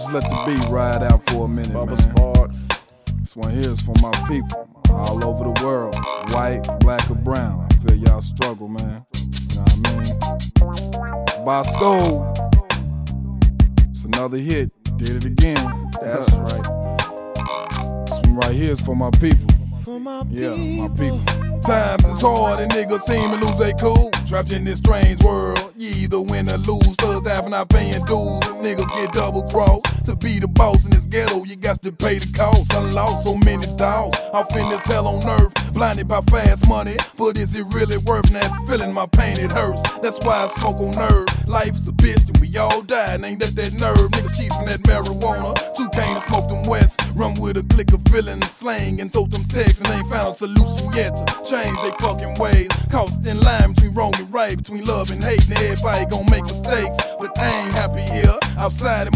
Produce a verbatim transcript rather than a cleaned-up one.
Just let the beat ride out for a minute, Bubba man. Sparks. This one here is for my people all over the world, white, black, or brown. I feel y'all struggle, man. You know what I mean? Bosco. It's another hit. Did it again. That's right. This one right here is for my people. For my Yeah, people. my people. Times is hard and niggas seem to lose they cool. Trapped in this strange world, you either win or lose. Thugs having not paying dues, and niggas get double crossed. To be the boss in this ghetto, you got to pay the cost. I lost so many dogs, off in this hell on earth. Blinded by fast money, but is it really worth that feeling? My pain, it hurts. That's why I smoke on nerve. Life's a bitch and we all die, and ain't that that nerve? Niggas cheap from that marijuana. Two cane to smoke them west. Run with a click of villain and slang and told them texts, and ain't found a solution yet to change they fucking ways. Caught in line between wrong and right, between love and hate, and everybody gon' make mistakes. But I ain't happy here. Outside in